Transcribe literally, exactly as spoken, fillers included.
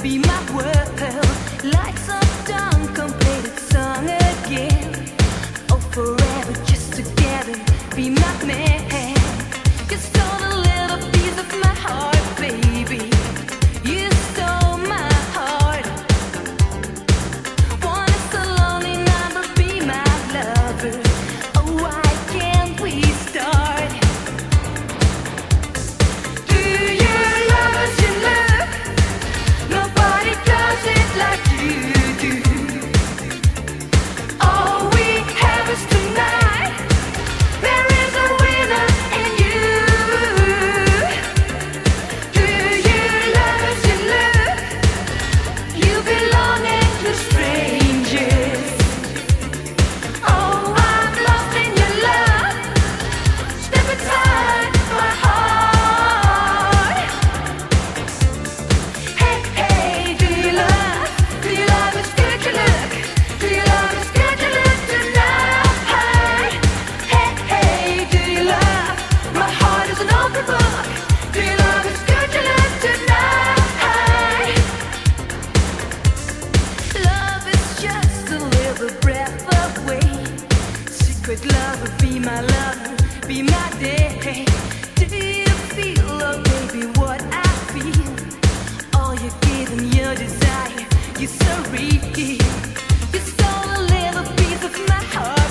be my world, like some dumb completed song again. Oh, forever just together, be my man. You stole a little piece of my heart, baby. You stole my heart. Wanna so lonely now, but be my lover. Oh, why can't we start? Do you love us in love? Nobody does it like you do. All we have is tonight. There is a winner in you. Do you love us in love? You belonging to strangers. Oh, I'm lost in your love. Step inside my heart. Hey, hey, do you love? Do you love us? Good you look? Do you love us? Good you look tonight? Hey, hey, do you love? My heart is an open book. Do you love us? Good you look tonight? Love is just a little breath away. Secret love would be my love, be my day. Do you feel, oh baby, what I feel? All you give and your desire, you're so real. You stole a little piece of my heart.